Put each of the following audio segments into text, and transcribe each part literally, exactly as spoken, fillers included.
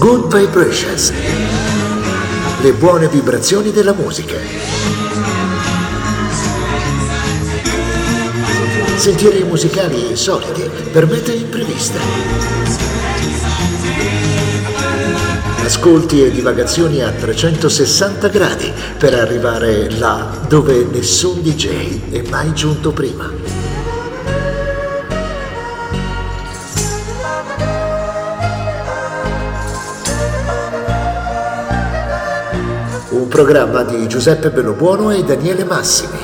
Good Vibrations, le buone vibrazioni della musica. Sentieri musicali insoliti per mete impreviste. Ascolti e divagazioni a trecentosessanta gradi per arrivare là dove nessun D J è mai giunto prima. Un programma di Giuseppe Bellobuono e Daniele Massimi.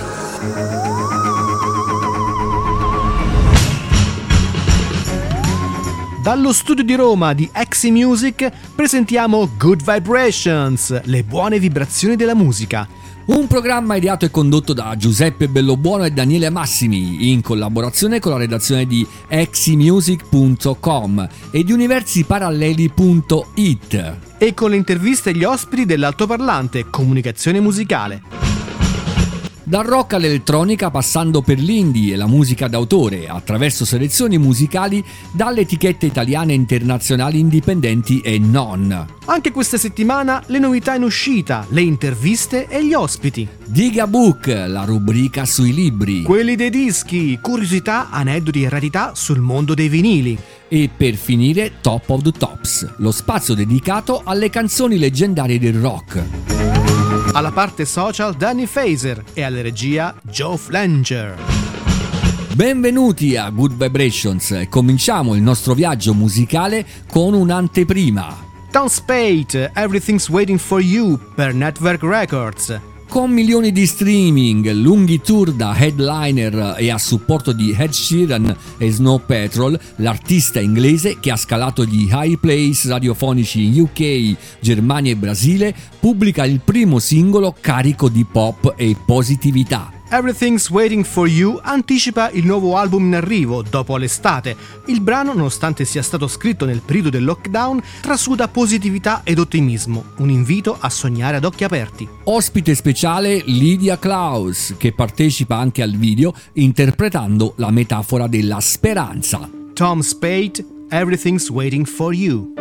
Dallo studio di Roma di Exi Music presentiamo Good Vibrations, le buone vibrazioni della musica. Un programma ideato e condotto da Giuseppe Bellobuono e Daniele Massimi in collaborazione con la redazione di exi music punto com e di universi paralleli punto it e con le interviste agli ospiti dell'altoparlante Comunicazione Musicale. Dal rock all'elettronica, passando per l'indie e la musica d'autore, attraverso selezioni musicali dalle etichette italiane e internazionali indipendenti e non. Anche questa settimana le novità in uscita, le interviste e gli ospiti. Diga Book, la rubrica sui libri. Quelli dei dischi, curiosità, aneddoti e rarità sul mondo dei vinili. E per finire Top of the Tops, lo spazio dedicato alle canzoni leggendarie del rock. Alla parte social Danny Fazer e alla regia Joe Flanger. Benvenuti a Good Vibrations e cominciamo il nostro viaggio musicale con un'anteprima. Tom Spade, Everything's Waiting for You per Network Records. Con milioni di streaming, lunghi tour da headliner e a supporto di Ed Sheeran e Snow Patrol, l'artista inglese che ha scalato gli high place radiofonici in U K, Germania e Brasile, pubblica il primo singolo carico di pop e positività. Everything's Waiting for You anticipa il nuovo album in arrivo dopo l'estate. Il brano, nonostante sia stato scritto nel periodo del lockdown, trasuda positività ed ottimismo, un invito a sognare ad occhi aperti. Ospite speciale Lydia Klaus, che partecipa anche al video interpretando la metafora della speranza. Tom Spade, Everything's Waiting for You.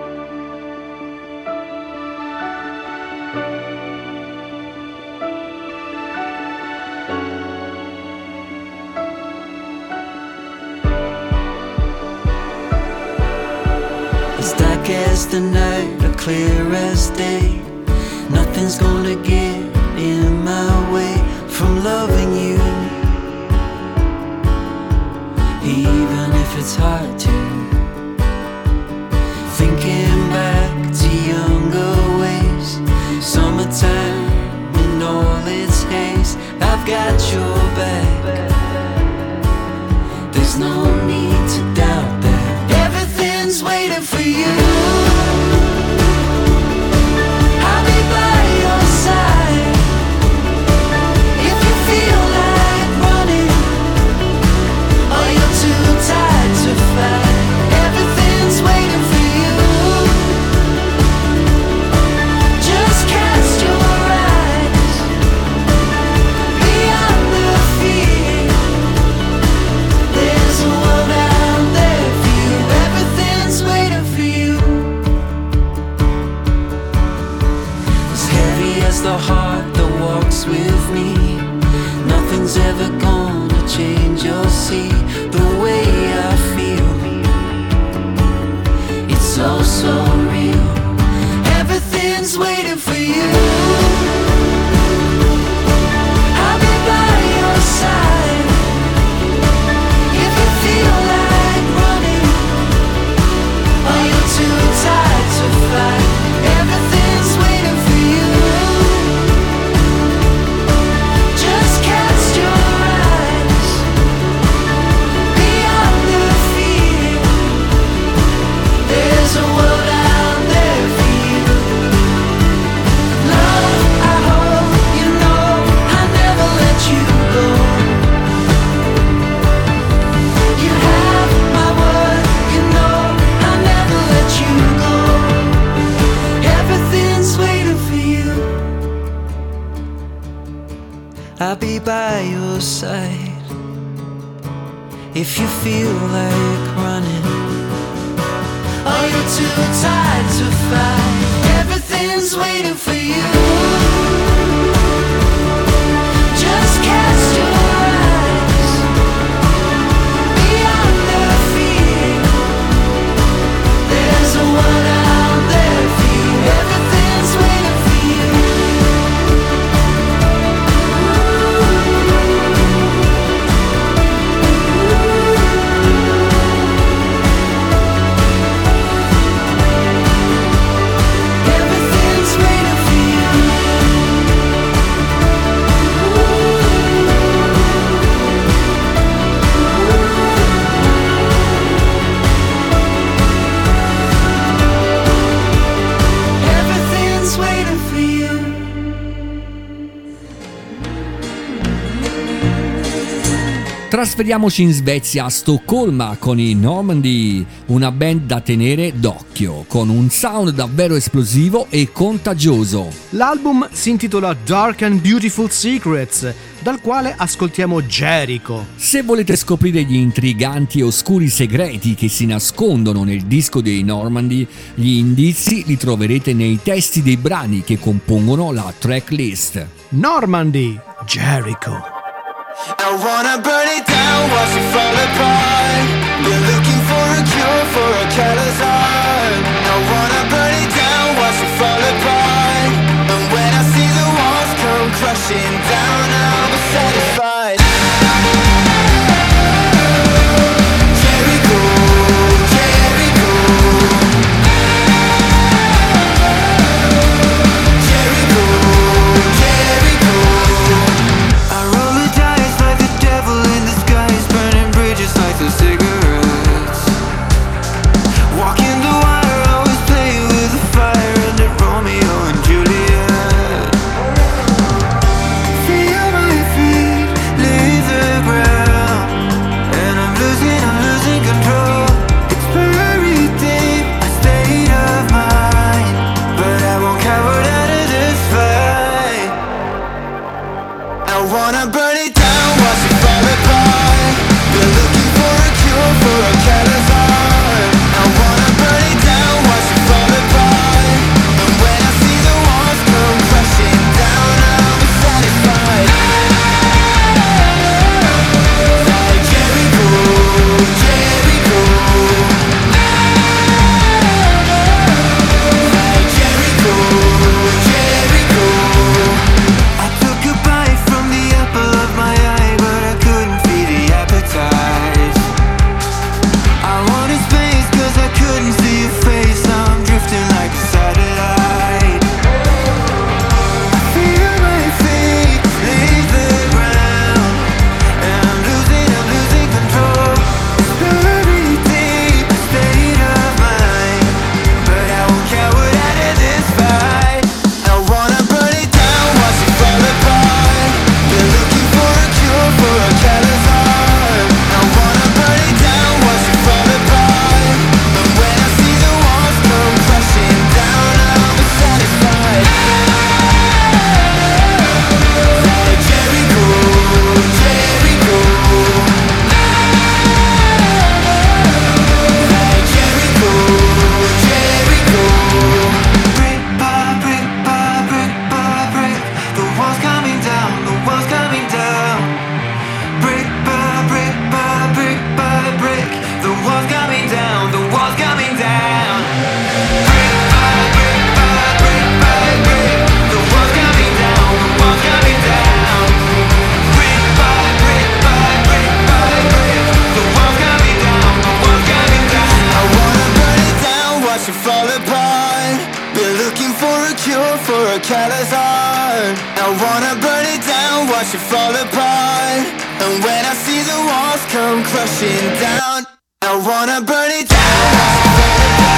As the night, or clear as day, nothing's gonna get in my way from loving you, even if it's hard to. Thinking back to younger ways, summertime in all its haze, I've got your back. There's no need to doubt that everything's waiting for you. The heart that walks with me, nothing's ever gonna change. You'll see the way I feel, it's so, so real. Everything's waiting for you. I'll be by your side if you feel like running, or you're too tired to fight. Everything's waiting for you. I'll be by your side if you feel like running, Are you too tired to fight? Everything's waiting for you. Just cast your eyes beyond the fear. There's a world out there for you. Everything's waiting for you. Everything's waiting for you. Everything's waiting for you. Trasferiamoci in Svezia, a Stoccolma, con i Normandy, una band da tenere d'occhio, con un sound davvero esplosivo e contagioso. L'album si intitola Dark and Beautiful Secrets, dal quale ascoltiamo Jericho. Se volete scoprire gli intriganti e oscuri segreti che si nascondono nel disco dei Normandy, gli indizi li troverete nei testi dei brani che compongono la tracklist. Normandy, Jericho. I wanna burn it down, watch it fall apart. Been looking for a cure for a callous heart. I wanna burn it down, watch it fall apart. And when I see the walls come crashing down, I'll be satisfied. Jericho, Jericho, Jericho, Jericho. I roll the dice like the devil in disguise, burning bridges like the cigarettes. Walking the wire, always play with the fire, under Romeo and Juliet. Feel my feet leave the ground, and I'm losing, I'm losing control. It's buried deep, a state of mind, but I won't cower out of this fight. I wanna burn it down, watch it fall apart. Been looking for a cure for a callous heart. I wanna burn it down, watch it fall apart. And when I see the walls come crashing down, I'll be satisfied. Like Jericho, Jericho. Like Jericho, Jericho. I took a bite from the apple of my eye, but I couldn't feed the appetite. I wanted space cause I couldn't see your face. Now I'm drifting like a satellite. I feel my feet leave the ground, and I'm losing, I'm losing control. It's buried deep, a state of mind, but I won't cower out of this fight. I wanna burn it down, watch it fall apart. Been looking for a cure for a callous heart. I wanna burn it down, watch it fall apart. And when I see the walls come crashing down, I'll be satisfied. Like Jericho, Jericho. Like Jericho, Jericho. Brick by brick by brick by brick, the walls coming down, the walls coming down. Brick by brick by brick by brick, the walls coming down, the walls coming down. Brick by brick by brick by brick, the walls coming down, the walls coming down. Brick by brick by brick by brick, the walls coming down, the walls coming down. I wanna burn it down, watch it fall apart. Been looking for a cure for a callous heart. I wanna burn it down, watch it fall apart. And when I see the walls come crashing down, I wanna burn it down.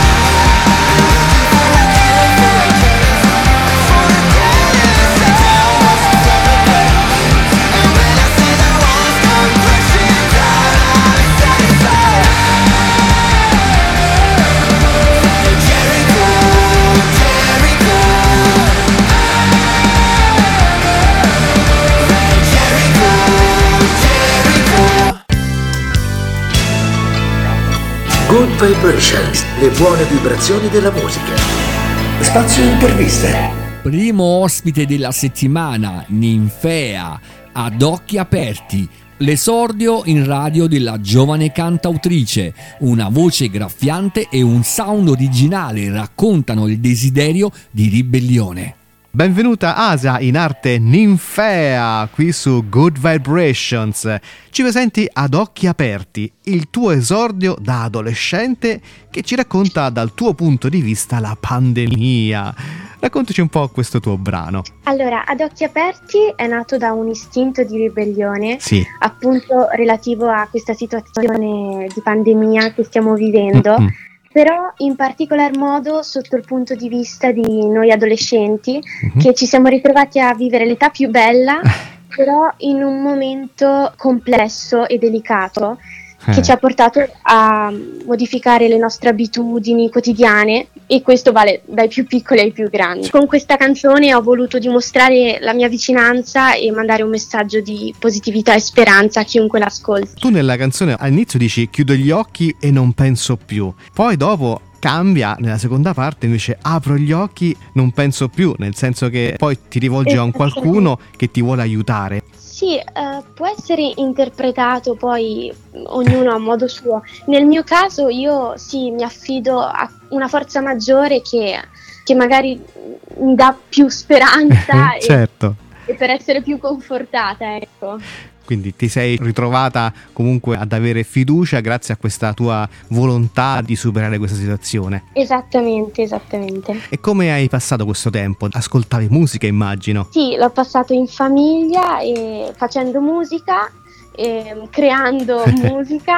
Good Vibrations, le buone vibrazioni della musica. Spazio interviste. Primo ospite della settimana, Ninfea, Ad occhi aperti. L'esordio in radio della giovane cantautrice, una voce graffiante e un sound originale raccontano il desiderio di ribellione. Benvenuta Asia, in arte Ninfea, qui su Good Vibrations. Ci presenti Ad occhi aperti, il tuo esordio da adolescente che ci racconta dal tuo punto di vista la pandemia. Raccontaci un po' questo tuo brano. Allora, Ad occhi aperti è nato da un istinto di ribellione, Sì. appunto relativo a questa situazione di pandemia che stiamo vivendo. Mm-hmm. Però in particolar modo sotto il punto di vista di noi adolescenti, Mm-hmm. che ci siamo ritrovati a vivere l'età più bella, però in un momento complesso e delicato, Eh. che ci ha portato a modificare le nostre abitudini quotidiane, e questo vale dai più piccoli ai più grandi. Con questa canzone ho voluto dimostrare la mia vicinanza e mandare un messaggio di positività e speranza a chiunque l'ascolti. Tu nella canzone all'inizio dici chiudo gli occhi e non penso più, poi dopo cambia, nella seconda parte invece apro gli occhi, non penso più, nel senso che poi ti rivolgi a un qualcuno che ti vuole aiutare. Sì, eh, può essere interpretato poi ognuno a modo suo. Nel mio caso io sì, mi affido a una forza maggiore che, che magari mi dà più speranza Certo. e, e per essere più confortata, ecco. Quindi ti sei ritrovata comunque ad avere fiducia grazie a questa tua volontà di superare questa situazione. Esattamente, esattamente. E come hai passato questo tempo? Ascoltavi musica, immagino. Sì, l'ho passato in famiglia e facendo musica, e creando musica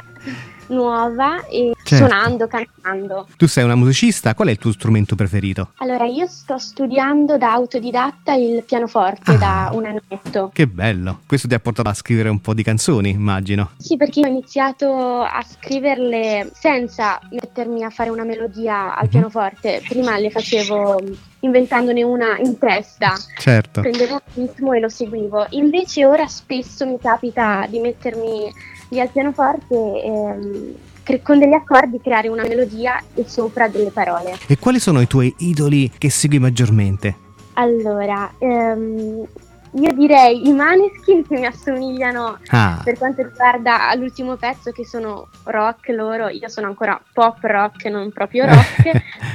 nuova e Certo. suonando, cantando. Tu sei una musicista, qual è il tuo strumento preferito? Allora, io sto studiando da autodidatta il pianoforte Ah. da un annetto. Che bello! Questo ti ha portato a scrivere un po' di canzoni, immagino. Sì, perché io ho iniziato a scriverle senza mettermi a fare una melodia al Mhm. pianoforte. Prima le facevo inventandone una in testa. Certo. Prendevo un ritmo e lo seguivo. Invece ora spesso mi capita di mettermi lì al pianoforte e ehm, cre- con degli accordi creare una melodia e sopra delle parole. E quali sono i tuoi idoli che segui maggiormente? Allora, ehm, io direi i Maneskin, che mi assomigliano Ah, per quanto riguarda l'ultimo pezzo, che sono rock loro. Io sono ancora pop rock, non proprio rock.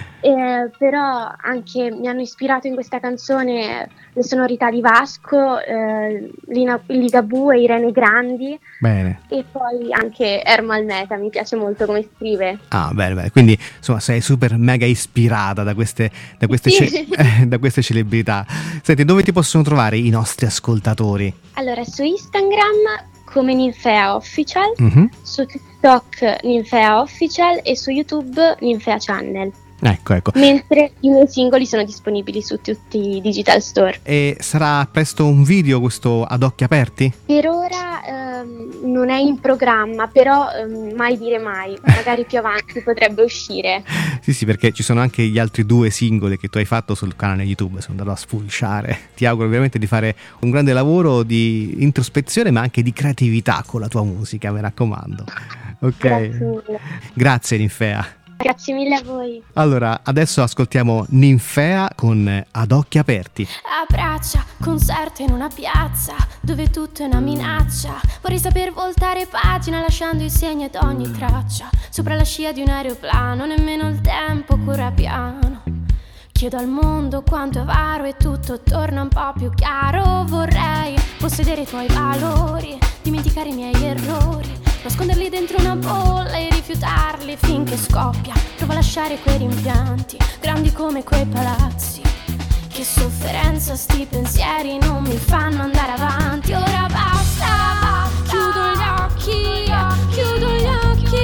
Eh, però anche mi hanno ispirato in questa canzone le sonorità di Vasco, eh, Lina, Ligabue e Irene Grandi, bene. e poi anche Ermal Meta, mi piace molto come scrive. Ah, bene, bene. Quindi, insomma, sei super mega ispirata da queste, da queste, Sì. ce- eh, da queste celebrità. Senti, dove ti possono trovare i nostri ascoltatori? Allora, su Instagram come Ninfea Official, Mhm. su TikTok Ninfea Official e su YouTube Ninfea Channel. Ecco, ecco. Mentre i miei singoli sono disponibili su tutti i digital store. E sarà presto un video questo Ad occhi aperti? Per ora ehm, non è in programma, però ehm, mai dire mai, magari più avanti potrebbe uscire. Sì, sì, perché ci sono anche gli altri due singoli che tu hai fatto sul canale YouTube, sono andato a sfulciare. Ti auguro veramente di fare un grande lavoro di introspezione, ma anche di creatività con la tua musica, mi raccomando. Ok. Grazie mille. Grazie Ninfea. Grazie mille a voi. Allora, adesso ascoltiamo Ninfea con Ad occhi aperti. Abbraccia, concerto in una piazza dove tutto è una minaccia. Vorrei saper voltare pagina lasciando i segni ad ogni traccia. Sopra la scia di un aeroplano, nemmeno il tempo corre piano. Chiedo al mondo quanto è avaro e tutto torna un po' più chiaro. Vorrei possedere i tuoi valori, dimenticare i miei errori, nasconderli dentro una bolla e rifiutarli finché scoppia. Provo a lasciare quei rimpianti, grandi come quei palazzi. Che sofferenza, sti pensieri non mi fanno andare avanti. Ora basta, chiudo gli occhi, chiudo gli occhi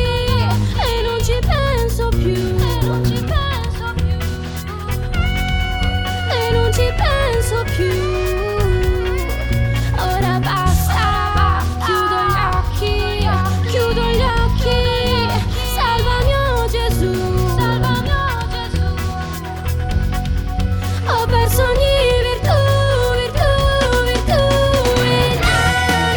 e non ci penso più. E non ci penso più. E non ci penso più. Ora basta, chiudo gli occhi, chiudo gli occhi. Salvami, oh Gesù, salvami, oh Gesù. Ho perso ogni virtù, virtù, virtù. E na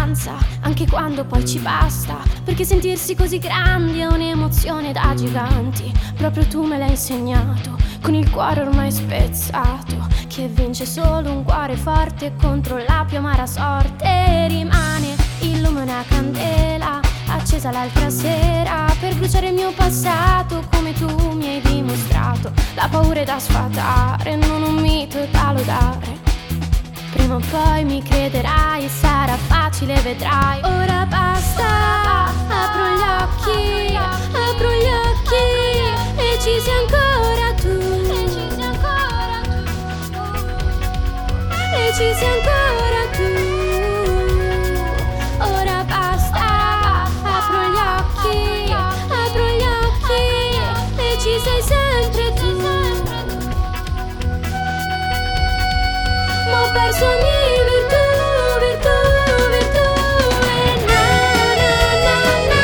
abbastanza, anche quando poi ci basta, perché sentirsi così grandi è un'emozione da giganti. Proprio tu me l'hai insegnato, con il cuore ormai spezzato, che vince solo un cuore forte contro la più amara sorte. Rimane il lume, una candela accesa l'altra sera, per bruciare il mio passato come tu mi hai dimostrato. La paura è da sfatare, non un mito da lodare. Prima o poi mi crederai, sarà facile, vedrai. Ora basta, apro gli occhi, apro gli occhi e ci sei ancora tu, e ci sei ancora tu, e ci sei ancora tu. Ora basta, apro gli occhi, apro gli occhi e ci sei sempre tu. Ma ho perso ogni virtù, virtù, virtù. E na na na na,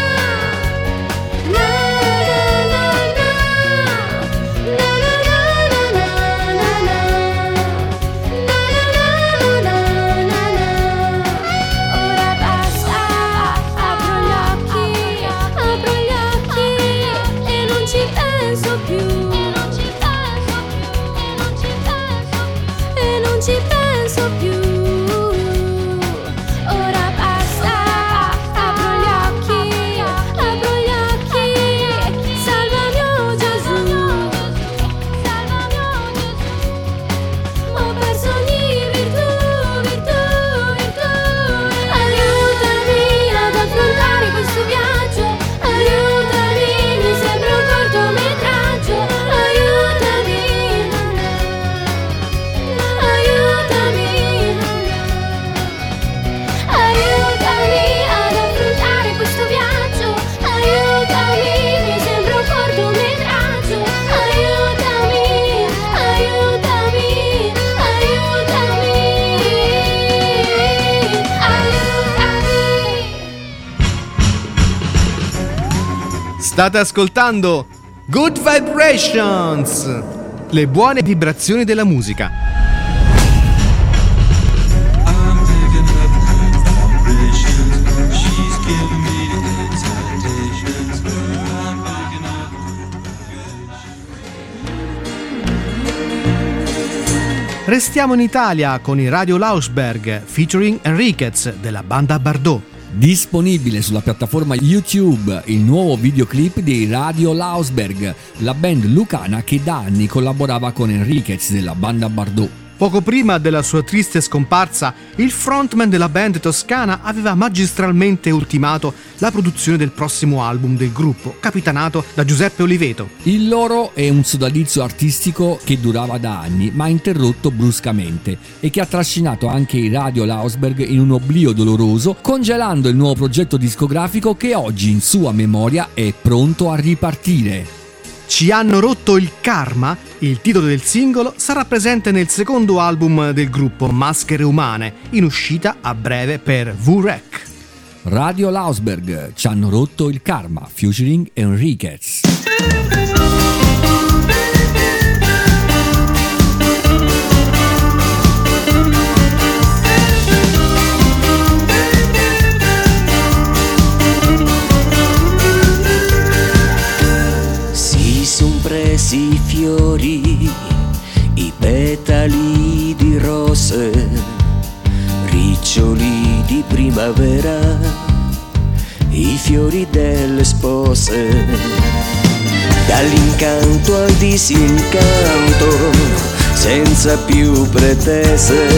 na na na na, na na na na na, na na na na. Ora basta, apro gli occhi, apro gli occhi e non ci penso più. Non ci penso più. Ora basta, apro gli occhi, apro gli occhi. Salvami, oh Gesù, salvami, oh Gesù. Ho perso ogni virtù, virtù, virtù. Aiutami ad affrontare questo viaggio. Aiutami, mi sembra un cortometraggio. Aiutami, aiutami ad affrontare questo viaggio. Aiutami, mi sembra un cortometraggio. Aiutami, aiutami, aiutami, aiutami. State ascoltando Good Vibrations, le buone vibrazioni della musica. I'm picking up good vibrations. She's giving me the excitations. I'm picking up Restiamo in Italia con i Radio Lausberg featuring Enriquez della banda Bardot. Disponibile sulla piattaforma YouTube il nuovo videoclip dei Radio Lausberg, la band lucana che da anni collaborava con Enriquez della banda Bardot. Poco prima della sua triste scomparsa, il frontman della band toscana aveva magistralmente ultimato la produzione del prossimo album del gruppo, capitanato da Giuseppe Oliveto. Il loro è un sodalizio artistico che durava da anni, ma interrotto bruscamente, e che ha trascinato anche i Radio Lausberg in un oblio doloroso, congelando il nuovo progetto discografico che oggi in sua memoria è pronto a ripartire. Ci hanno rotto il karma, il titolo del singolo, sarà presente nel secondo album del gruppo, Maschere Umane, in uscita a breve per V-Rec. Radio Lausberg, ci hanno rotto il karma, featuring Enriquez. Si son presi i fiori, i petali di rose, riccioli di primavera, i fiori delle spose. Dall'incanto al disincanto, senza più pretese,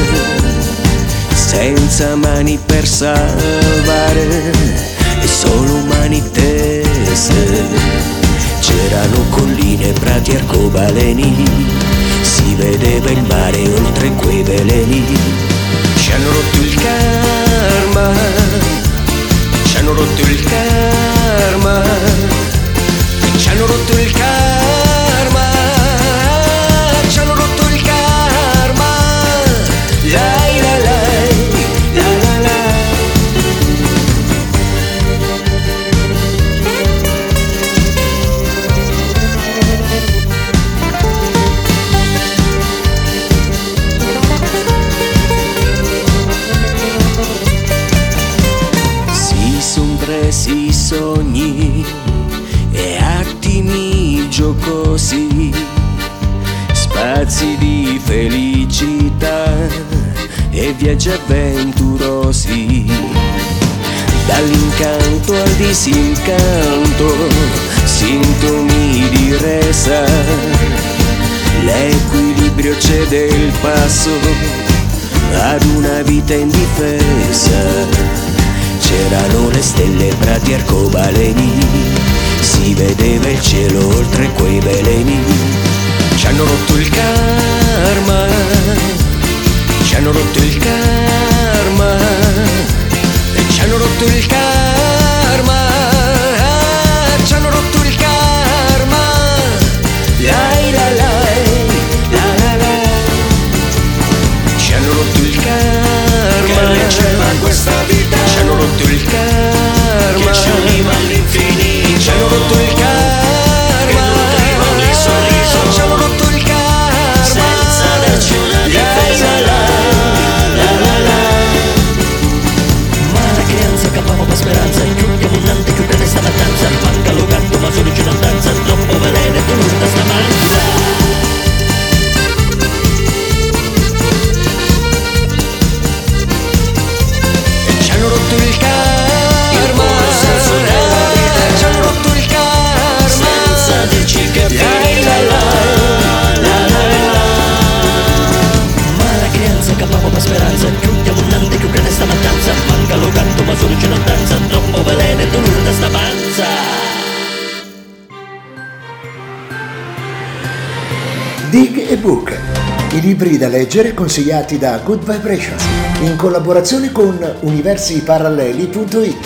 senza mani per salvare, e solo mani tese. C'erano colline, prati, arcobaleni, si vedeva il mare oltre quei veleni. Ci hanno rotto il karma, ci hanno rotto il karma, ci hanno rotto il karma, ci hanno rotto il karma. Lai la lai, la la la. promessi sogni e attimi giocosi, spazi di felicità e viaggi avventurosi. Dall'incanto al disincanto, sintomi di resa, l'equilibrio cede il passo ad una vita indifesa. C'erano le stelle, prati, arcobaleni, si vedeva il cielo oltre quei veleni. Ci hanno rotto il karma, ci hanno rotto il karma, e ci hanno rotto il karma, ci hanno rotto il karma. Lai la lai, la la la. Ci hanno rotto il karma, che leggeva questa vita. Ci hanno rotto il karma, che ci univa all'infinito. Ci hanno rotto il karma, che nutriva ogni sorriso. Ci hanno rotto il karma, senza darci una difesa. La la la la. Ma la creanza campava per speranza, in tutti abbondante che prende sta mattanza. Manca lo canto ma solo c'è una danza, troppo veleno e dolore da stamattina. Ci hanno rotto il karma, ci hanno rotto il karma, senza dirci che la la la la la. Ma la creanza campava per speranza, tutti abbondante che prende sta mattanza. Manca lo canto ma solo c'è una danza, troppo veleno e dolore da sta panza. Dig e Book, i libri da leggere consigliati da Good Vibrations, in collaborazione con universi paralleli punto it.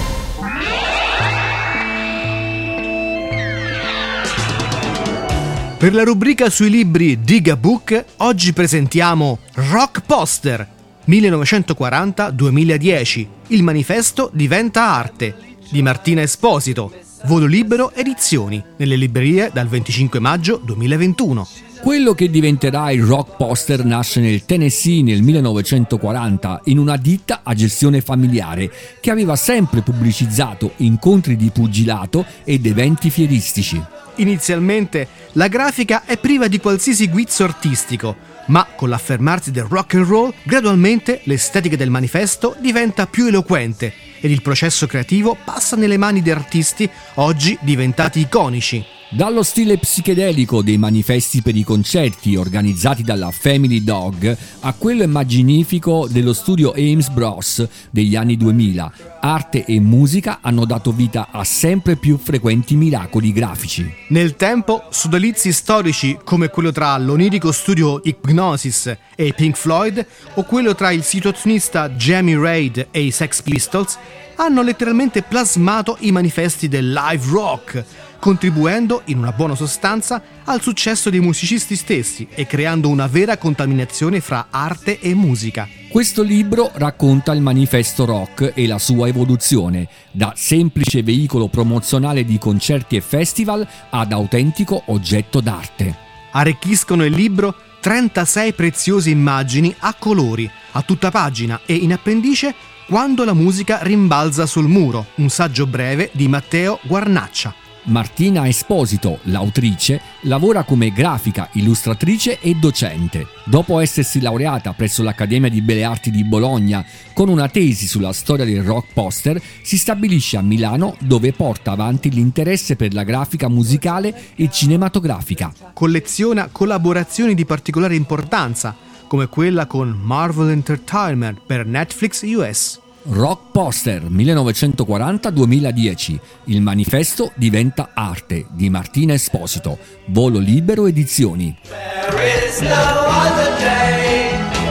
Per la rubrica sui libri Dig a Book, oggi presentiamo Rock Poster, millenovecentoquaranta duemiladieci, il manifesto diventa arte, di Martina Esposito, Volo Libero Edizioni, nelle librerie dal venticinque maggio duemilaventuno. Quello che diventerà il Rock Poster nasce nel Tennessee nel millenovecentoquaranta in una ditta a gestione familiare che aveva sempre pubblicizzato incontri di pugilato ed eventi fieristici. Inizialmente la grafica è priva di qualsiasi guizzo artistico, ma con l'affermarsi del rock and roll, gradualmente l'estetica del manifesto diventa più eloquente ed il processo creativo passa nelle mani di artisti oggi diventati iconici. Dallo stile psichedelico dei manifesti per i concerti organizzati dalla Family Dog a quello immaginifico dello studio Ames Bros degli anni duemila, arte e musica hanno dato vita a sempre più frequenti miracoli grafici. Nel tempo, sodalizi storici come quello tra l'onirico studio Hypnosis e i Pink Floyd o quello tra il situazionista Jamie Reid e i Sex Pistols hanno letteralmente plasmato i manifesti del live rock, contribuendo in una buona sostanza al successo dei musicisti stessi e creando una vera contaminazione fra arte e musica. Questo libro racconta il manifesto rock e la sua evoluzione, da semplice veicolo promozionale di concerti e festival ad autentico oggetto d'arte. Arricchiscono il libro trentasei preziose immagini a colori, a tutta pagina e in appendice Quando la musica rimbalza sul muro, un saggio breve di Matteo Guarnaccia. Martina Esposito, l'autrice, lavora come grafica, illustratrice e docente. Dopo essersi laureata presso l'Accademia di Belle Arti di Bologna con una tesi sulla storia del rock poster, si stabilisce a Milano dove porta avanti l'interesse per la grafica musicale e cinematografica. Colleziona collaborazioni di particolare importanza, come quella con Marvel Entertainment per Netflix U S. Rock Poster millenovecentoquaranta duemiladieci, il manifesto diventa arte di Martina Esposito, Volo Libero Edizioni. There is no other day.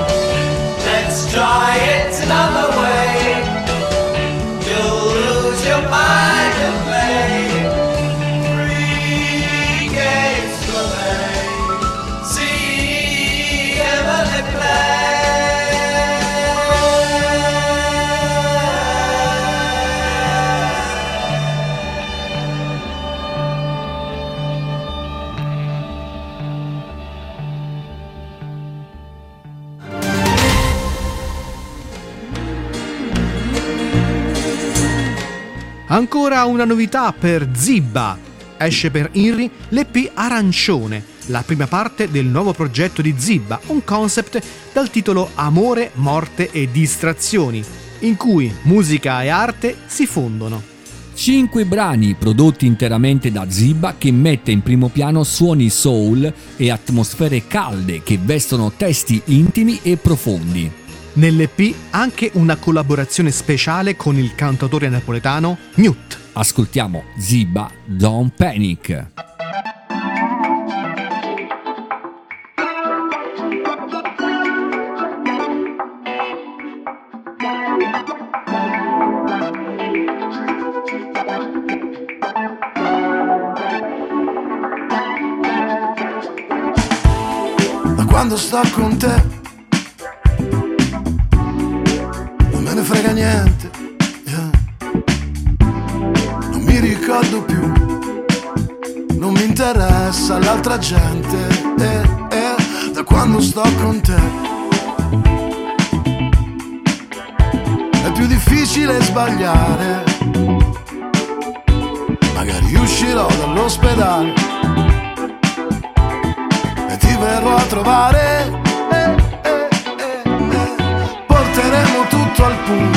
Let's try it another way. You'll lose your mind and play. Three games to play. See Emily play. Ancora una novità per Zibba. Esce per Inri l'E P Arancione, la prima parte del nuovo progetto di Zibba, un concept dal titolo Amore, morte e distrazioni, in cui musica e arte si fondono. Cinque brani prodotti interamente da Zibba, che mette in primo piano suoni soul e atmosfere calde che vestono testi intimi e profondi. Nell'E P anche una collaborazione speciale con il cantautore napoletano Newt. Ascoltiamo Zibba, Don't Panic. Da quando sto con te non me ne frega niente, yeah. Non mi ricordo più, non mi interessa l'altra gente, eh, eh. Da quando sto con te è più difficile sbagliare. Magari uscirò dall'ospedale e ti verrò a trovare, eh, eh, eh, eh. Porteremo tutto al punto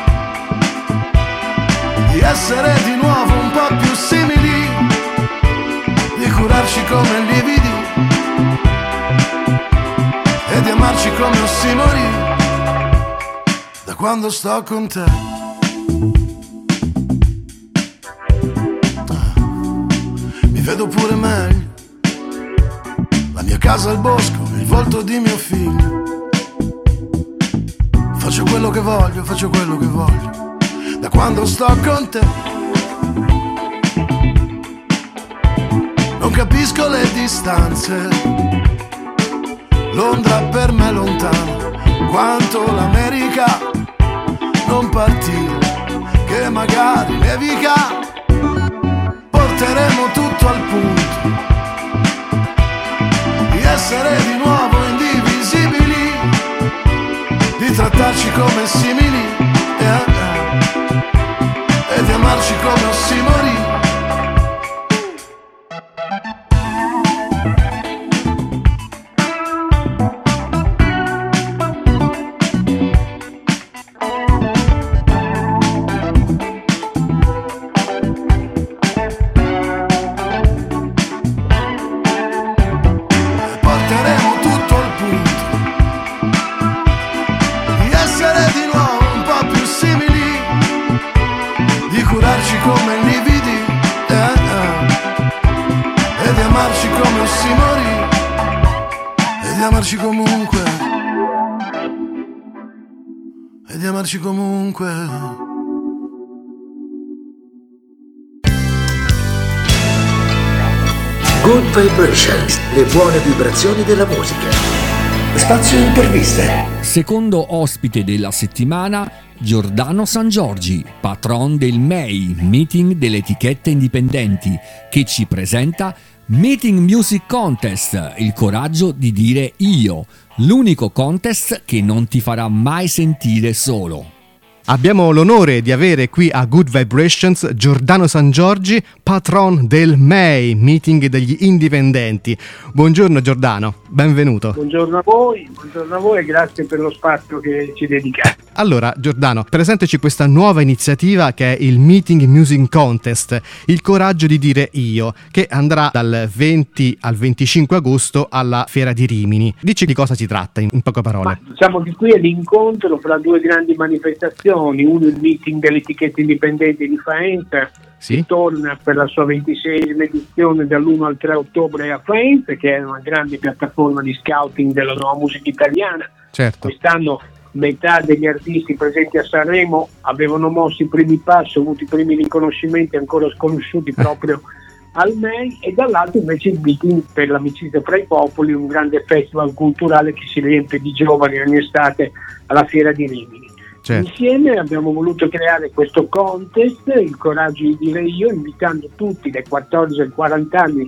di essere di nuovo un po' più simili, di curarci come lividi e di amarci come ossimori. Da quando sto con te ah, mi vedo pure meglio, la mia casa al bosco, il volto di mio figlio. Faccio quello che voglio, faccio quello che voglio. Da quando sto con te non capisco le distanze. Londra per me è lontana quanto l'America. Non partire, che magari nevica. Porteremo tutto al punto di essere di nuovo indivisibili, di trattarci come simili, eh, eh, e di amarci come ossimori. Comunque e di amarci comunque. Good Vibrations, le buone vibrazioni della musica. Spazio interviste. Secondo ospite della settimana, Giordano Sangiorgi, patron del M E I, Meeting delle etichette indipendenti, che ci presenta Meeting Music Contest, il coraggio di dire io, l'unico contest che non ti farà mai sentire solo. Abbiamo l'onore di avere qui a Good Vibrations Giordano Sangiorgi, patron del M E I, Meeting degli Indipendenti. Buongiorno Giordano, benvenuto. Buongiorno a voi, buongiorno a voi e grazie per lo spazio che ci dedicate. Allora Giordano, presentaci questa nuova iniziativa che è il Meeting Music Contest, il coraggio di dire io, che andrà dal venti al venticinque agosto alla Fiera di Rimini. Dici di cosa si tratta in, in poche parole. Ma, diciamo che qui è l'incontro fra due grandi manifestazioni. Uno il meeting delle etichette indipendenti di Faenza, sì, che torna per la sua ventiseiesima edizione dall'primo al tre ottobre a Faenza, che è una grande piattaforma di scouting della nuova musica italiana. Certo. Quest'anno metà degli artisti presenti a Sanremo avevano mosso i primi passi, avuto i primi riconoscimenti ancora sconosciuti proprio al M E I, e dall'altro invece il meeting per l'amicizia fra i popoli, un grande festival culturale che si riempie di giovani ogni estate alla Fiera di Rimini. Certo. Insieme abbiamo voluto creare questo contest, il coraggio di dire io, invitando tutti dai quattordici ai quaranta anni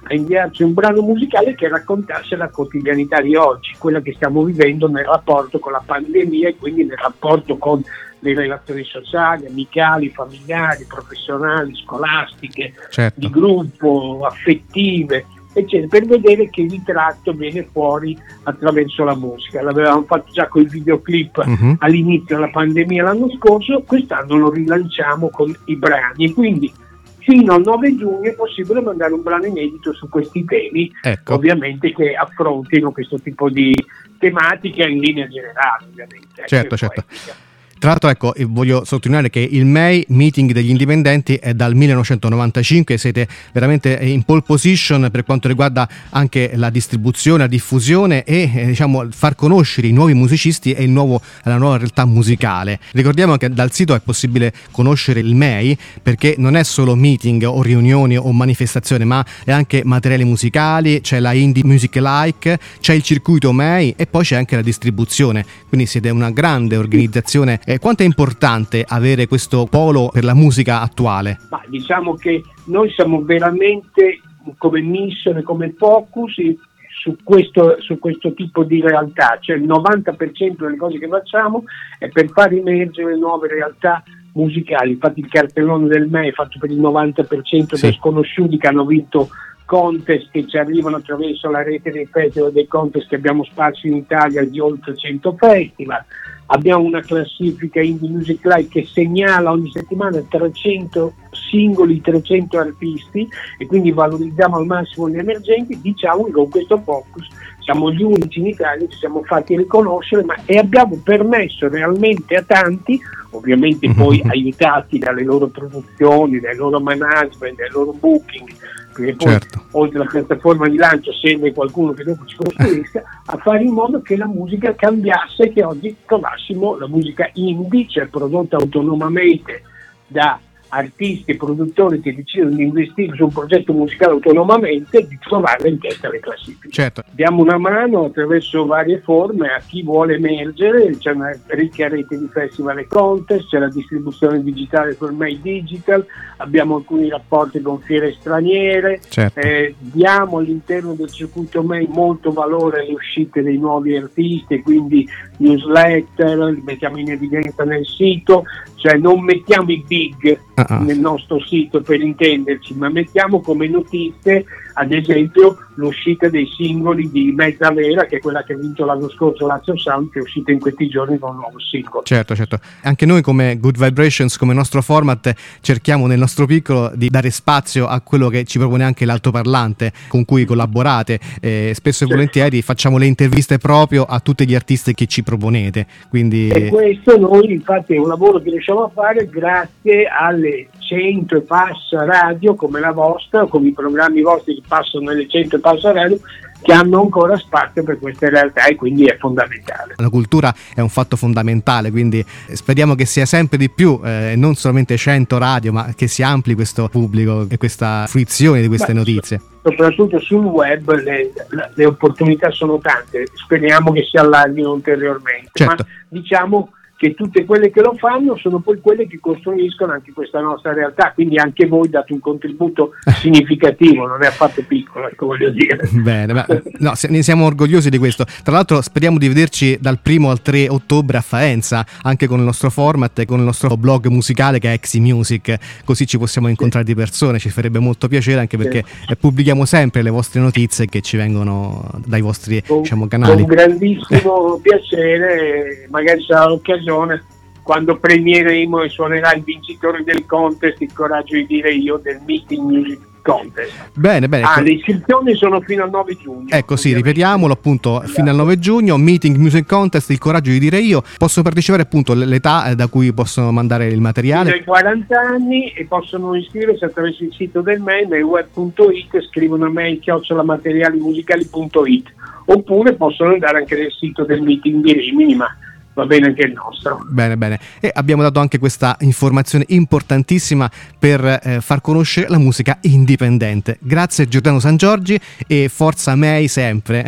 a inviarci un brano musicale che raccontasse la quotidianità di oggi, quella che stiamo vivendo nel rapporto con la pandemia e quindi nel rapporto con le relazioni sociali, amicali, familiari, professionali, scolastiche, certo. di gruppo, affettive, eccetera, per vedere che ritratto viene fuori attraverso la musica. L'avevamo fatto già con i videoclip uh-huh. all'inizio della pandemia l'anno scorso, quest'anno lo rilanciamo con i brani, quindi fino al nove giugno è possibile mandare un brano inedito su questi temi, ecco. ovviamente che affrontino questo tipo di tematiche in linea generale, ovviamente. Certo, certo. Tra l'altro, ecco, voglio sottolineare che il M E I, Meeting degli Indipendenti, è dal millenovecentonovantacinque, siete veramente in pole position per quanto riguarda anche la distribuzione, la diffusione e eh, diciamo far conoscere i nuovi musicisti e il nuovo, la nuova realtà musicale. Ricordiamo che dal sito è possibile conoscere il M E I, perché non è solo meeting o riunioni o manifestazioni, ma è anche materiali musicali, c'è la Indie Music Like, c'è il circuito M E I e poi c'è anche la distribuzione, quindi siete una grande organizzazione. Eh, quanto è importante avere questo polo per la musica attuale? Ma diciamo che noi siamo veramente come mission e come focus su questo, su questo tipo di realtà, cioè il novanta per cento delle cose che facciamo è per far emergere nuove realtà musicali. Infatti il cartellone del M E I è fatto per il novanta per cento sì. da sconosciuti che hanno vinto contest che ci arrivano attraverso la rete dei festival, dei contest che abbiamo sparso in Italia di oltre cento festival. Abbiamo una classifica Indie Music Live che segnala ogni settimana trecento singoli, trecento artisti, e quindi valorizziamo al massimo gli emergenti. Diciamo che con questo focus siamo gli unici in Italia che ci siamo fatti riconoscere, ma e abbiamo permesso realmente a tanti, ovviamente poi aiutati dalle loro produzioni, dai loro management, dai loro booking, perché poi certo. oltre alla piattaforma di lancio serve qualcuno che dopo ci costruisca, a fare in modo che la musica cambiasse, che oggi trovassimo la musica indie, cioè prodotta autonomamente da artisti e produttori che decidono di investire su un progetto musicale autonomamente, di trovarla in testa alle classifiche. Certo. Diamo una mano attraverso varie forme a chi vuole emergere, c'è una ricca rete di festival e contest, c'è la distribuzione digitale per M E I Digital, abbiamo alcuni rapporti con fiere straniere, certo. eh, diamo all'interno del circuito M E I molto valore alle uscite dei nuovi artisti, quindi newsletter, li mettiamo in evidenza nel sito, cioè non mettiamo i big uh-uh. nel nostro sito per intenderci, ma mettiamo come notizie ad esempio l'uscita dei singoli di Mezza Vera, che è quella che ha vinto l'anno scorso Lazio Sound, che è uscita in questi giorni con un nuovo singolo. Certo, certo. Anche noi come Good Vibrations, come nostro format, cerchiamo nel nostro piccolo di dare spazio a quello che ci propone anche l'altoparlante con cui collaborate. Eh, spesso e volentieri facciamo le interviste proprio a tutti gli artisti che ci proponete. Quindi... E questo noi infatti è un lavoro che riusciamo a fare grazie alle cento e passa radio come la vostra, come i programmi vostri che passano nelle cento e passa radio, che hanno ancora spazio per queste realtà, e quindi è fondamentale. La cultura è un fatto fondamentale, quindi speriamo che sia sempre di più, eh, non solamente cento radio, ma che si ampli questo pubblico e questa fruizione di queste Beh, notizie. Soprattutto sul web le, le opportunità sono tante, speriamo che si allarghino ulteriormente, certo. ma diciamo che tutte quelle che lo fanno sono poi quelle che costruiscono anche questa nostra realtà, quindi anche voi date un contributo significativo, non è affatto piccolo, ecco, voglio dire. Bene, ma, no, ne siamo orgogliosi di questo. Tra l'altro speriamo di vederci dal primo al tre ottobre a Faenza, anche con il nostro format e con il nostro blog musicale che è Exi Music, così ci possiamo incontrare di persone, ci farebbe molto piacere, anche perché sì. pubblichiamo sempre le vostre notizie che ci vengono dai vostri con, diciamo, canali. Con grandissimo piacere, magari sarà l'occasione quando premieremo e suonerà il vincitore del contest Il coraggio di dire io, del Meeting Music Contest. Bene, bene. Ah, le iscrizioni sono fino al nove giugno. Ecco, sì, ripetiamolo appunto, esatto. Fino al nove giugno, Meeting Music Contest, Il coraggio di dire io. Posso partecipare appunto l'età da cui possono mandare il materiale? Fino ai quaranta anni, e possono iscriversi attraverso il sito del M E I, mailweb punto it, scrivono a mail chiocciola materialimusicali punto it, oppure possono andare anche nel sito del Meeting di Rimini, ma va bene anche il nostro. Bene, bene. E abbiamo dato anche questa informazione importantissima per eh, far conoscere la musica indipendente. Grazie Giordano Sangiorgi e forza M E I sempre.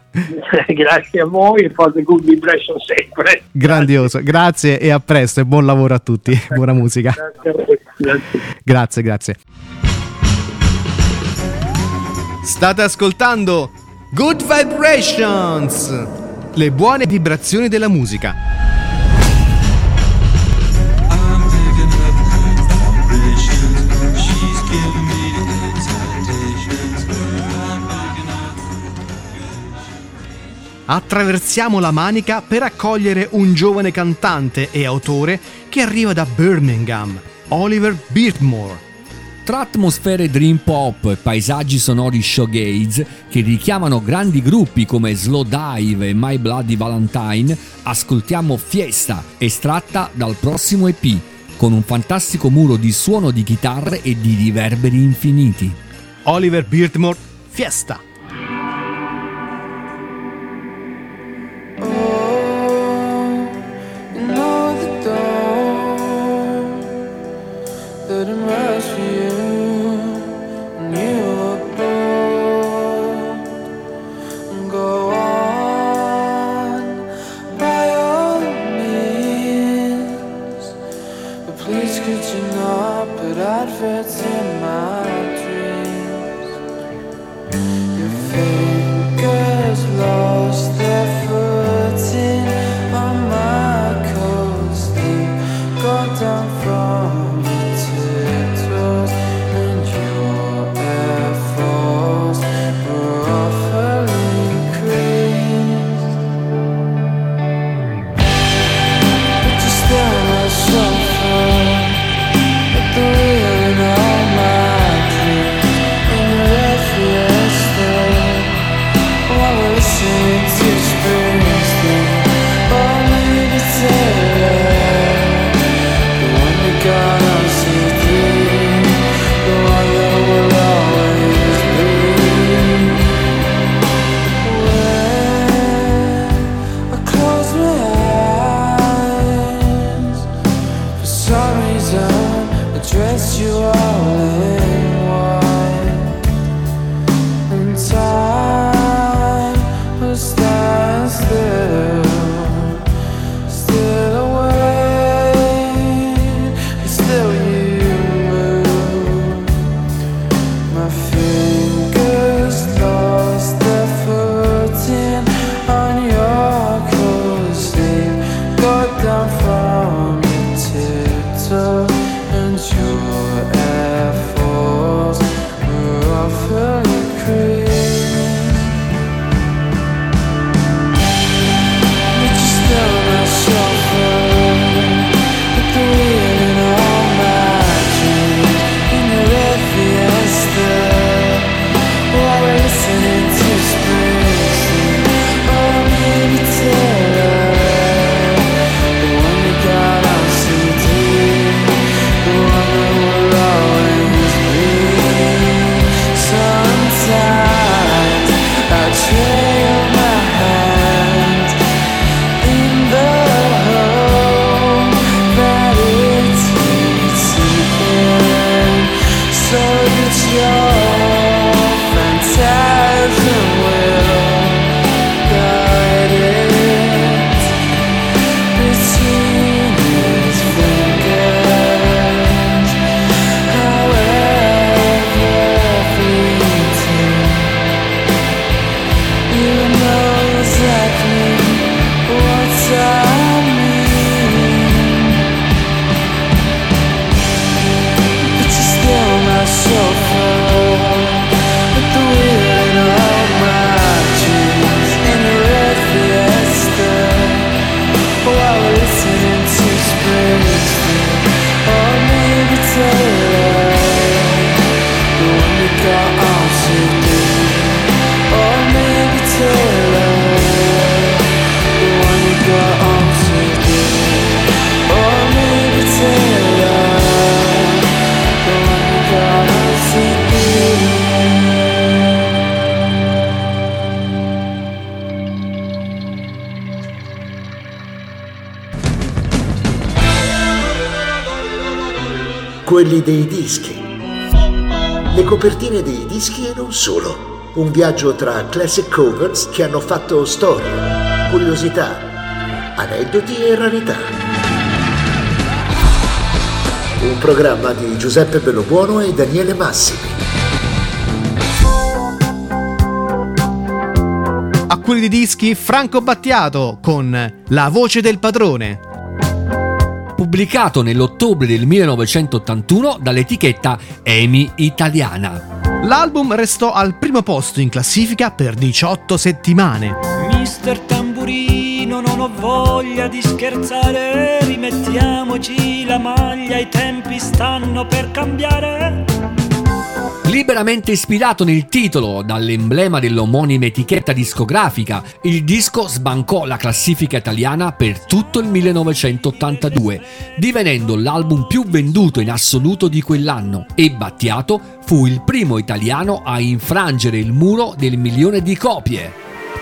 Grazie a voi e forza Good Vibration sempre. Grandioso, grazie e a presto e buon lavoro a tutti. Buona musica. Grazie a voi. Grazie. Grazie, grazie. State ascoltando Good Vibrations, le buone vibrazioni della musica. Attraversiamo la Manica per accogliere un giovane cantante e autore che arriva da Birmingham, Oliver Beardmore. Tra atmosfere dream pop e paesaggi sonori shoegaze che richiamano grandi gruppi come Slowdive e My Bloody Valentine, ascoltiamo Fiesta, estratta dal prossimo E P, con un fantastico muro di suono di chitarre e di riverberi infiniti. Oliver Beardmore, Fiesta. Quelli dei dischi, le copertine dei dischi e non solo, un viaggio tra classic covers che hanno fatto storia, curiosità, aneddoti e rarità. Un programma di Giuseppe Bellobuono e Daniele Massimi. cucuri di dischi Franco Battiato con La voce del padrone, pubblicato nell'ottobre del millenovecentottantuno dall'etichetta EMI Italiana. L'album restò al primo posto in classifica per diciotto settimane. Mister Tamburino, non ho voglia di scherzare, rimettiamoci la maglia, i tempi stanno per cambiare. Liberamente ispirato nel titolo dall'emblema dell'omonima etichetta discografica, il disco sbancò la classifica italiana per tutto il millenovecentottantadue, divenendo l'album più venduto in assoluto di quell'anno, e Battiato fu il primo italiano a infrangere il muro del milione di copie.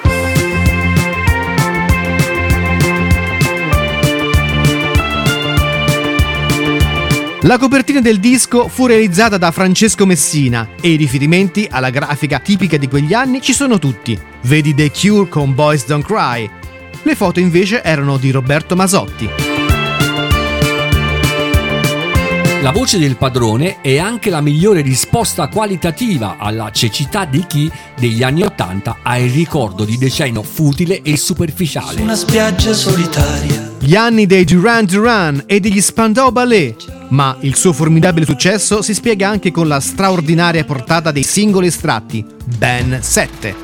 La copertina del disco fu realizzata da Francesco Messina e i riferimenti alla grafica tipica di quegli anni ci sono tutti. Vedi The Cure con Boys Don't Cry. Le foto invece erano di Roberto Masotti. La voce del padrone è anche la migliore risposta qualitativa alla cecità di chi degli anni Ottanta ha il ricordo di decennio futile e superficiale. Una spiaggia solitaria. Gli anni dei Duran Duran e degli Spandau Ballet. Ma il suo formidabile successo si spiega anche con la straordinaria portata dei singoli estratti, ben sette.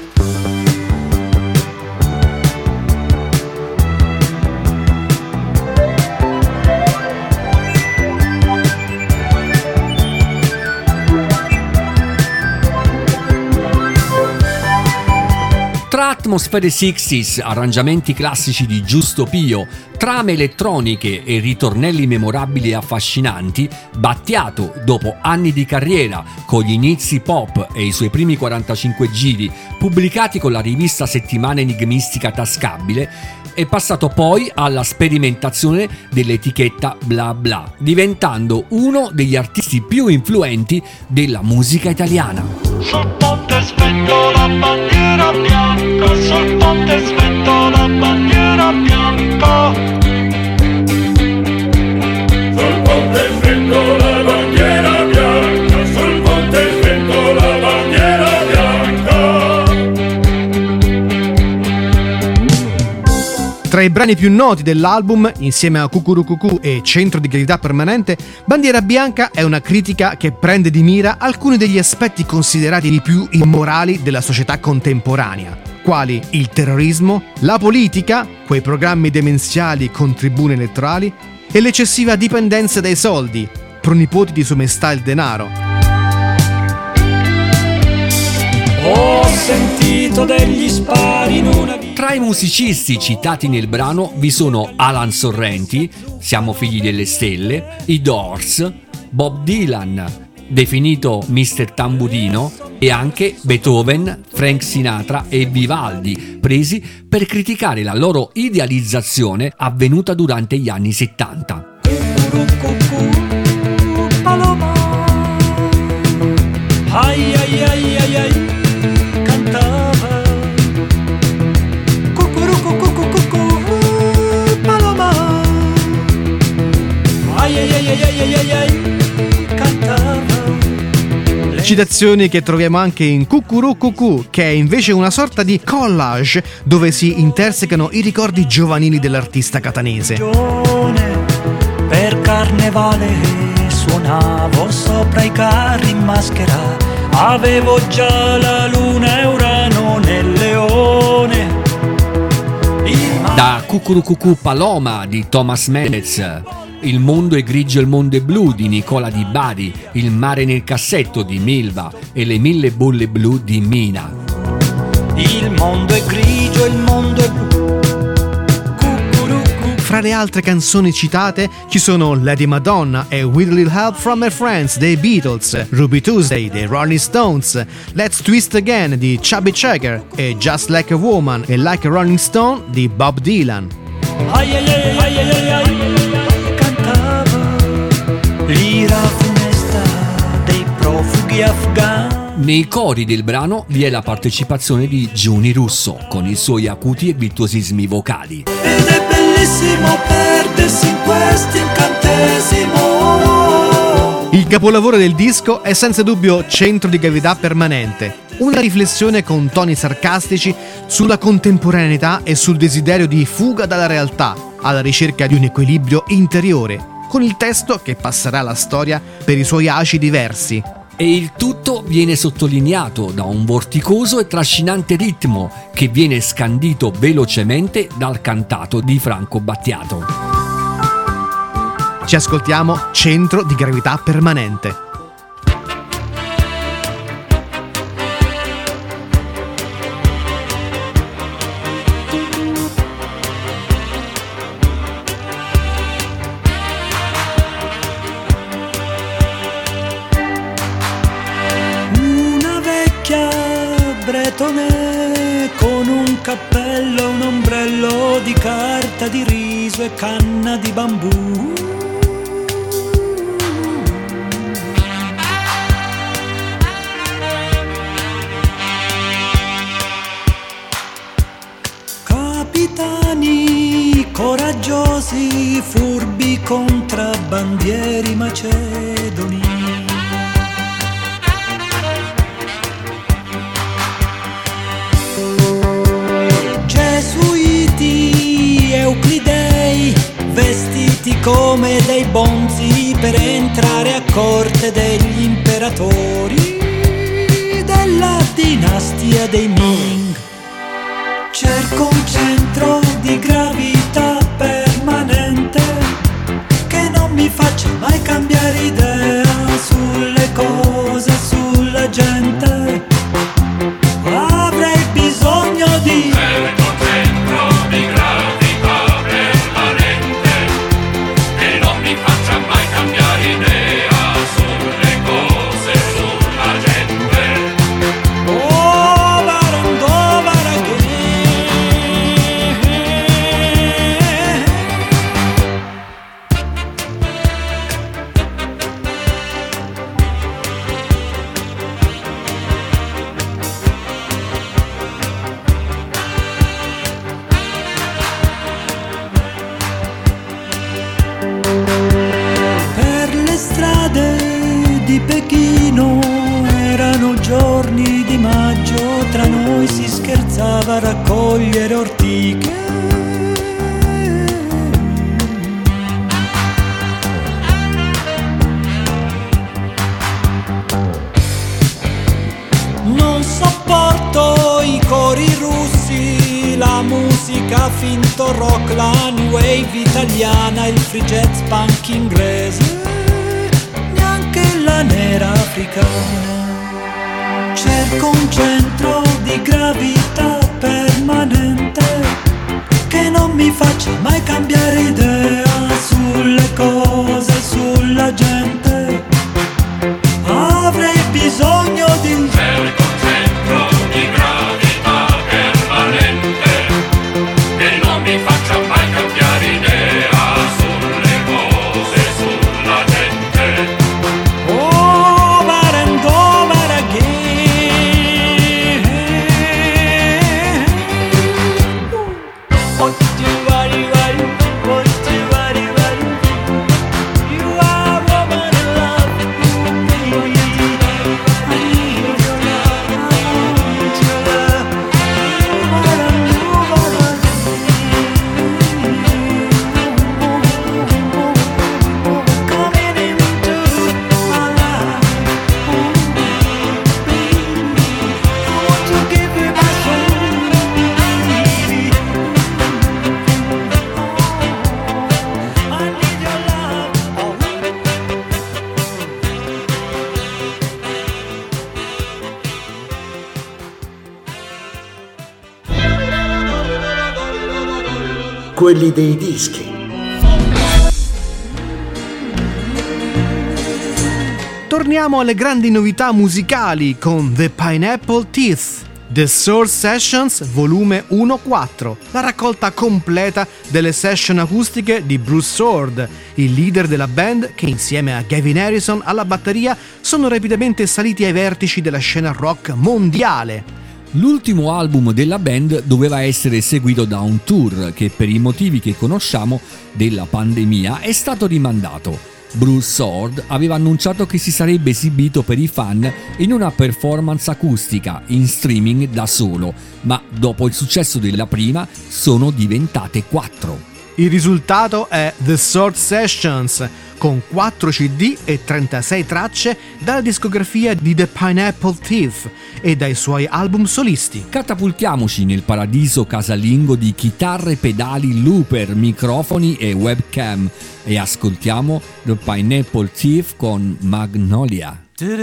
Tra atmosfere sessanta, arrangiamenti classici di Giusto Pio, trame elettroniche e ritornelli memorabili e affascinanti, Battiato, dopo anni di carriera, con gli inizi pop e i suoi primi quarantacinque giri, pubblicati con la rivista settimana enigmistica Tascabile, è passato poi alla sperimentazione dell'etichetta Bla Bla, diventando uno degli artisti più influenti della musica italiana. Sul ponte svento la bandiera bianca, sul ponte svento la bandiera bianca. Sul ponte svento la bandiera bianca, sul ponte svento la bandiera bianca. Tra i brani più noti dell'album, insieme a Cucurucucù e Centro di Gravità Permanente, Bandiera Bianca è una critica che prende di mira alcuni degli aspetti considerati i più immorali della società contemporanea, quali il terrorismo, la politica, quei programmi demenziali con tribune elettorali e l'eccessiva dipendenza dai soldi, pronipoti di Sua Maestà il denaro. Ho sentito degli spari in una vita. Tra i musicisti citati nel brano vi sono Alan Sorrenti, Siamo figli delle stelle, i Doors, Bob Dylan, definito mister Tamburino, e anche Beethoven, Frank Sinatra e Vivaldi, presi per criticare la loro idealizzazione avvenuta durante gli anni settanta. Ai ai ai ai ai. Citazioni che troviamo anche in Cucurucucù, che è invece una sorta di collage dove si intersecano i ricordi giovanili dell'artista catanese. Per carnevale suonavo sopra i carri in maschera, avevo già la luna e Urano nel leone. Da Cucurucucù Paloma di Thomas Menez, Il mondo è grigio, il mondo è blu di Nicola Di Bari, Il mare nel cassetto di Milva e Le mille bolle blu di Mina. Il mondo è grigio, il mondo è blu. Cucurucu. Fra le altre canzoni citate ci sono Lady Madonna e With a Little Help from Her Friends dei Beatles, Ruby Tuesday dei Rolling Stones, Let's Twist Again di Chubby Checker e Just Like a Woman e Like a Rolling Stone di Bob Dylan. Ai ai ai ai ai ai ai. L'ira funesta dei profughi afghani. Nei cori del brano vi è la partecipazione di Giuni Russo con i suoi acuti e virtuosismi vocali. Ed è bellissimo perdersi in questo incantesimo. Il capolavoro del disco è senza dubbio Centro di gravità permanente, una riflessione con toni sarcastici sulla contemporaneità e sul desiderio di fuga dalla realtà, alla ricerca di un equilibrio interiore, con il testo che passerà alla storia per i suoi acidi versi. E il tutto viene sottolineato da un vorticoso e trascinante ritmo che viene scandito velocemente dal cantato di Franco Battiato. Ci ascoltiamo Centro di gravità permanente. Una vecchia bretone con un cappello, un ombrello di carta di riso e canna di bambù. Capitani coraggiosi, furbi contrabbandieri macedoni. Gesuiti euclidei, vestiti come dei bonzi per entrare a corte degli imperatori della dinastia dei Ming. Cerco un centro di gravità permanente che non mi faccia mai cambiare idea sulle cose, sulla gente. Avrei bisogno di cerco un centro di gravità permanente che non mi faccia mai cambiare idea sulle cose, sulla gente. Oh, barando, baraghe. Per le strade di Pechino erano giorni di maggio, tra noi si scherzava a raccogliere ortiche. Non sopporto i cori russi, la musica finto rock, la new wave italiana, il free jazz punk inglese, neanche la nera africana. Cerco un centro di gravità permanente che non mi faccia mai cambiare idea sulle cose, sulla gente. Avrei bisogno di cerco un centro di gravità permanente che non mi faccia mai cambiare idea sulle cose, sulla gente. oh, barando, baraghe. What you worry, worry, what you worry, worry. You are a woman in love with me. I need your love, I need your love. You are a new coming into my life. I want to give you my soul, baby. I need your love. Quelli dei dischi. Torniamo alle grandi novità musicali con The Pineapple Teeth, The Soul Sessions volume uno quattro, la raccolta completa delle session acustiche di Bruce Sword, il leader della band che insieme a Gavin Harrison alla batteria sono rapidamente saliti ai vertici della scena rock mondiale. L'ultimo album della band doveva essere seguito da un tour che per i motivi che conosciamo della pandemia è stato rimandato. Bruce Sword aveva annunciato che si sarebbe esibito per i fan in una performance acustica in streaming da solo, ma dopo il successo della prima sono diventate quattro. Il risultato è The Sword Sessions, con quattro C D e trentasei tracce dalla discografia di The Pineapple Thief e dai suoi album solisti. Catapultiamoci nel paradiso casalingo di chitarre, pedali, looper, microfoni e webcam e ascoltiamo The Pineapple Thief con Magnolia.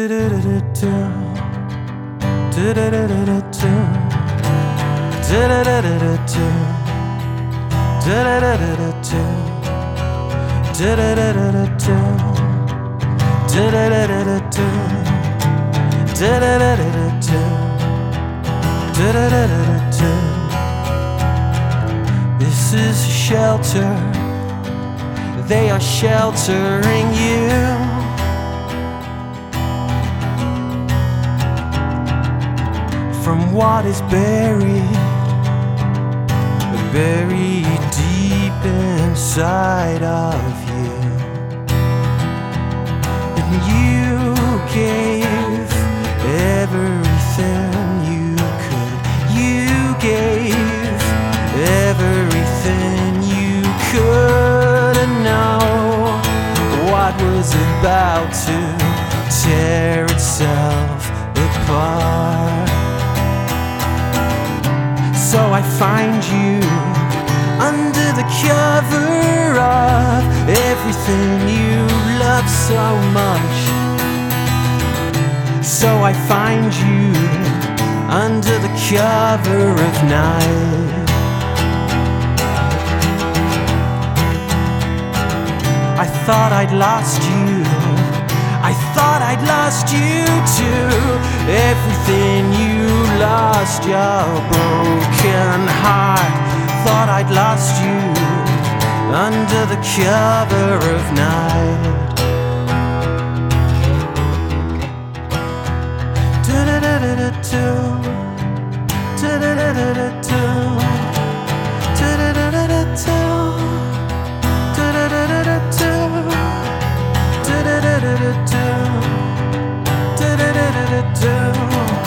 This is shelter, they are sheltering you. From what is buried, buried deep inside of you. And you gave everything you could. You gave everything you could. And know what was about to tear itself apart. So I find you under the cover of everything you love so much. So I find you under the cover of night. I thought I'd lost you, I thought I'd lost you too. Everything you lost, your broken heart. Thought I'd lost you under the cover of night. Do-do-do-do-do-do. Do-do-do-do-do-do. Do-do-do-do-do-do. Do-do-do-do-do-do. Do-do-do-do-do-do. Do-do-do-do-do-do.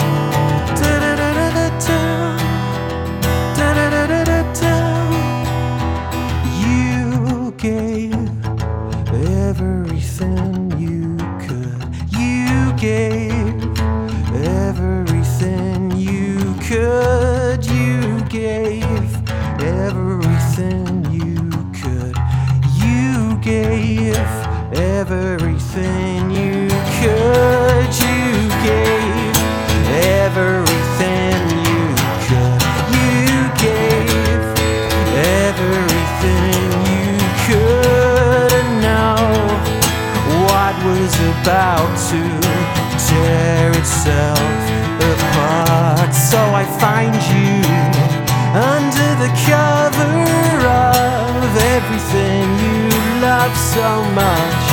You gave everything you could. You gave everything you could. You gave everything you could. You gave everything you could. You gave everything you could. You gave everything you could. And know what was about to tear itself apart. So I find you under the cover of everything you love so much.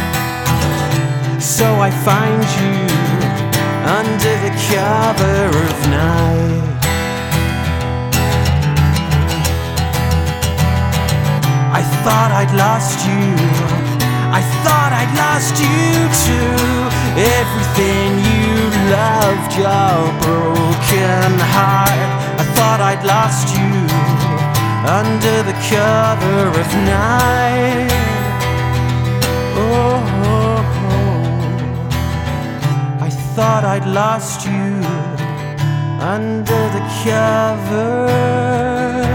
So I find you under the cover of night. I thought I'd lost you, I thought I'd lost you too. Everything you loved, your broken heart. I thought I'd lost you under the cover of night. Oh, oh, oh. I thought I'd lost you under the cover.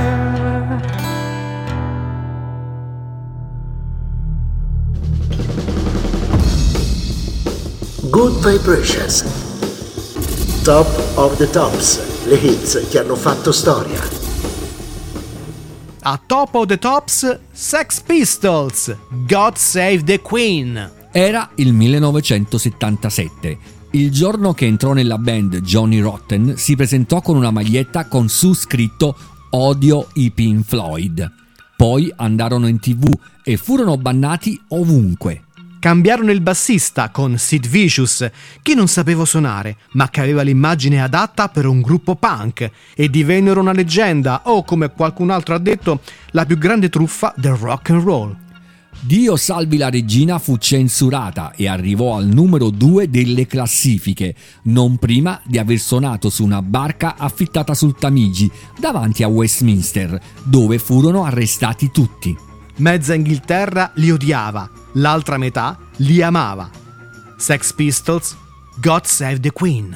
Good Vibrations. Top of the Tops, le hits che hanno fatto storia. A Top of the Tops, Sex Pistols, God Save the Queen. Era il millenovecentosettantasette. Il giorno che entrò nella band Johnny Rotten si presentò con una maglietta con su scritto "Odio i Pink Floyd". Poi andarono in tv e furono bannati ovunque. Cambiarono il bassista con Sid Vicious, che non sapeva suonare, ma che aveva l'immagine adatta per un gruppo punk, e divennero una leggenda, o come qualcun altro ha detto, la più grande truffa del rock and roll. Dio salvi la regina fu censurata e arrivò al numero due delle classifiche, non prima di aver suonato su una barca affittata sul Tamigi davanti a Westminster, dove furono arrestati tutti. Mezza Inghilterra li odiava, l'altra metà li amava. Sex Pistols, God Save the Queen.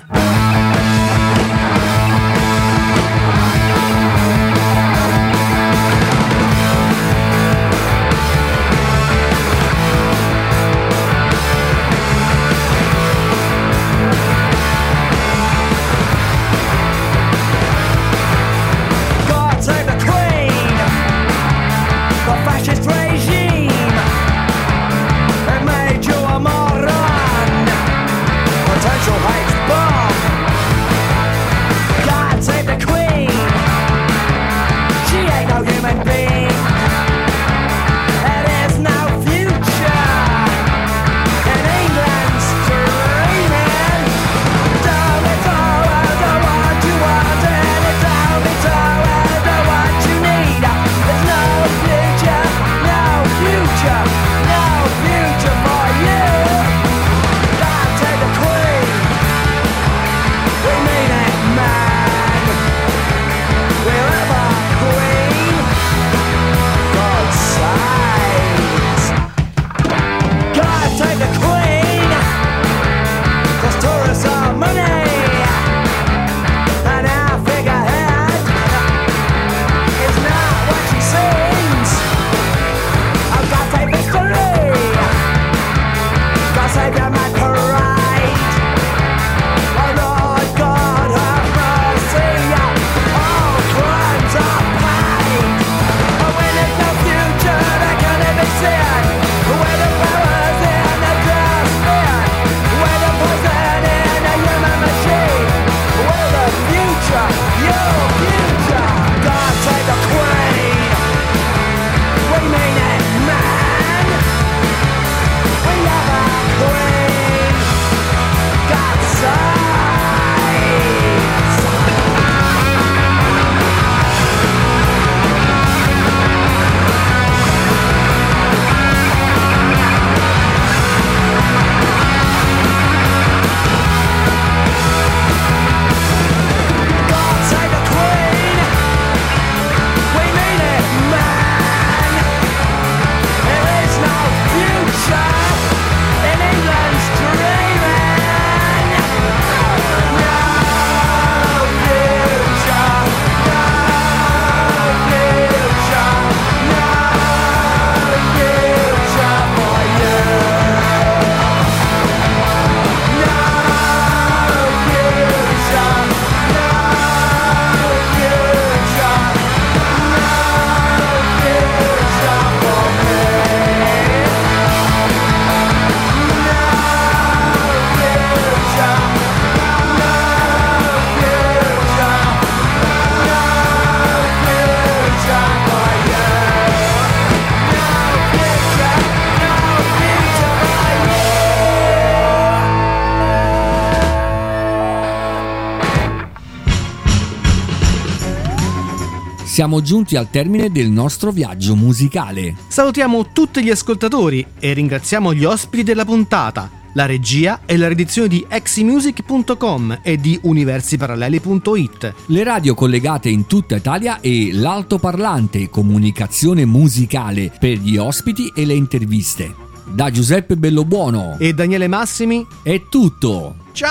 Siamo giunti al termine del nostro viaggio musicale. Salutiamo tutti gli ascoltatori e ringraziamo gli ospiti della puntata, la regia e la redazione di eximusic punto com e di universiparalleli punto it. Le radio collegate in tutta Italia e l'altoparlante comunicazione musicale per gli ospiti e le interviste. Da Giuseppe Bellobuono e Daniele Massimi è tutto.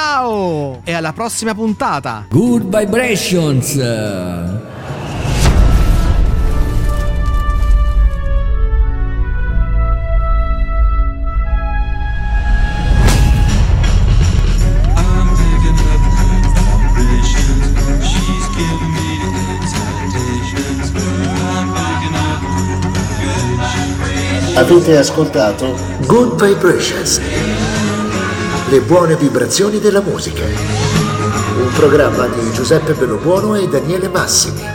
Ciao e alla prossima puntata. Good vibrations. Avete ascoltato Good Vibrations, le buone vibrazioni della musica, un programma di Giuseppe Bellobuono e Daniele Massimi.